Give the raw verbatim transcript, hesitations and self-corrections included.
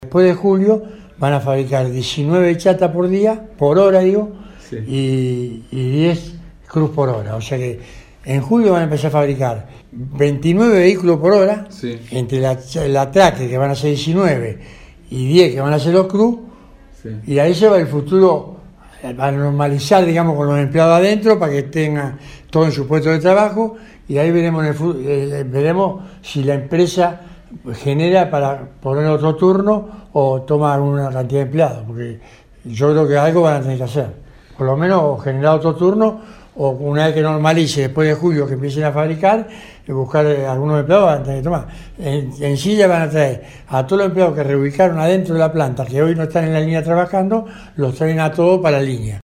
Después de julio van a fabricar diecinueve chatas por día, por hora digo, sí. y, y diez cruz por hora. O sea que en julio van a empezar a fabricar veintinueve vehículos por hora, sí. entre la, la traque que van a ser diecinueve y diez que van a ser los cruz, sí. y ahí se va el futuro a normalizar, digamos, con los empleados adentro para que tengan todo en su puesto de trabajo, y ahí veremos, en el futuro, eh, veremos si la empresa genera para poner otro turno o toma una cantidad de empleados, porque yo creo que algo van a tener que hacer, por lo menos generar otro turno, o una vez que normalice después de julio que empiecen a fabricar, buscar algunos empleados van a tener que tomar. En, en sí ya van a traer a todos los empleados que reubicaron adentro de la planta, que hoy no están en la línea trabajando, los traen a todos para la línea.